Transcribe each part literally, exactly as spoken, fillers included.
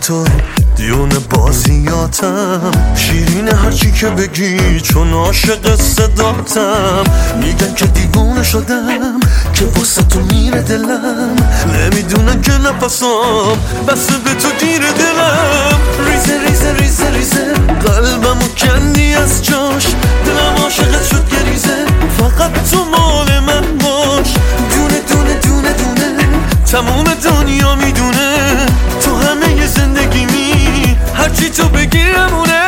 تو دیون بازیاتم، شیرین هرچی که بگی چون عاشق صداتم. میگن که دیوونه شدم که واسه تو میره دلم، نمیدونن که نفسام بس به تو گیره دلم. ریزه ریزه ریزه ریزه قلبمو کندی از جاش، دلم عاشقت شد گریزه، فقط تو مال من باش. دونه دونه دونه دونه تموم دنیا میدونه تو همه زندگیمی، هرچی تو بگی همونه.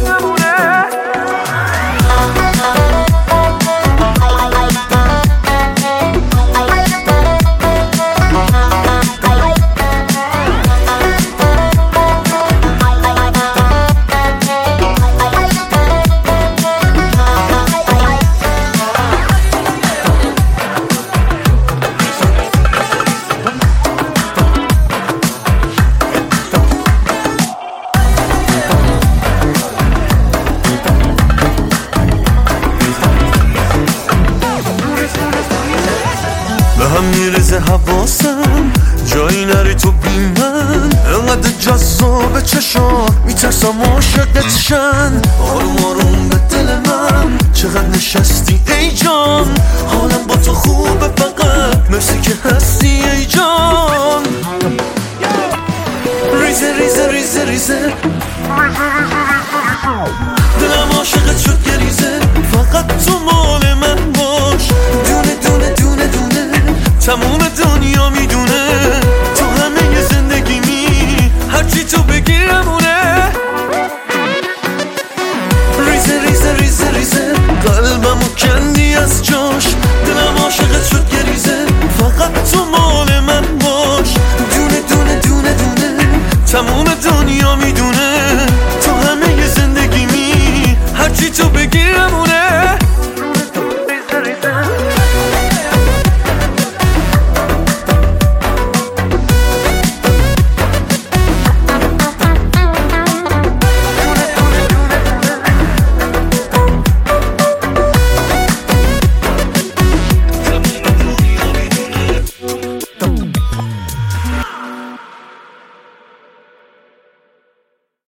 به هم میرزه حواسم جایی نری تو بی من، انقدر جذاب چشات میترسم عاشقت شن. آروم آروم به دل من چقدر نشستی ای جان، حالم با تو خوبه فقط مرسی که هستی ای جان. ریزه ریزه ریزه ریزه